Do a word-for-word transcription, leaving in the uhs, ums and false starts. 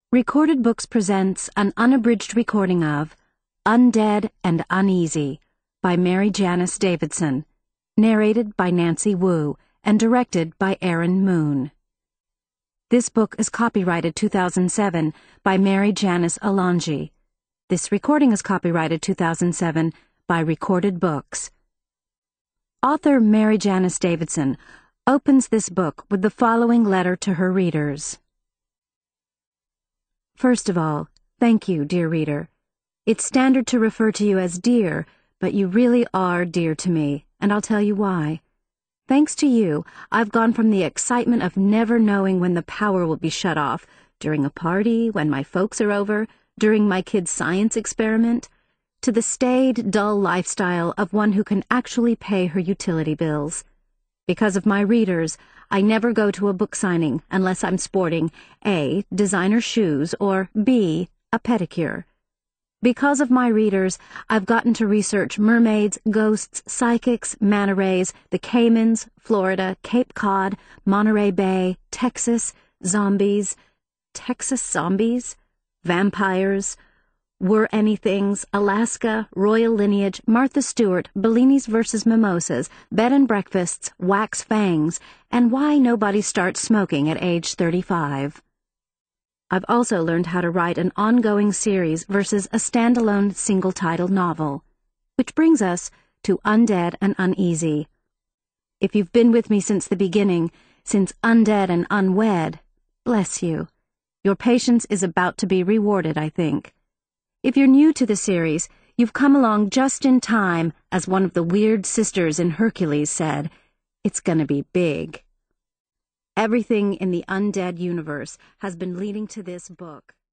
Recorded Books presents an unabridged recording of Undead and Uneasy by Mary Janice Davidson, narrated by Nancy Wu and directed by Aaron Moon. This book is copyrighted two thousand seven by Mary Janice Alonji. This recording is copyrighted two thousand seven by Recorded Books. Author Mary Janice Davidson opens this book with the following letter to her readers. First of all, thank you, dear reader. It's standard to refer to you as dear, but you really are dear to me, and I'll tell you why. Thanks to you, I've gone from the excitement of never knowing when the power will be shut off, during a party, when my folks are over, during my kid's science experiment, to the staid, dull lifestyle of one who can actually pay her utility bills. Because of my readers, I never go to a book signing unless I'm sporting A. designer shoes or B. a pedicure. Because of my readers, I've gotten to research mermaids, ghosts, psychics, manta rays, the Caymans, Florida, Cape Cod, Monterey Bay, Texas, zombies, Texas zombies, vampires, Were Anythings, Alaska, Royal Lineage, Martha Stewart, Bellinis versus Mimosas, Bed and Breakfasts, Wax Fangs, and why nobody starts smoking at age thirty-five. I've also learned how to write an ongoing series versus a standalone single-titled novel, which brings us to Undead and Uneasy. If you've been with me since the beginning, since Undead and Unwed, bless you. Your patience is about to be rewarded, I think. If you're new to the series, you've come along just in time, as one of the weird sisters in Hercules said, it's gonna be big. Everything in the undead universe has been leading to this book.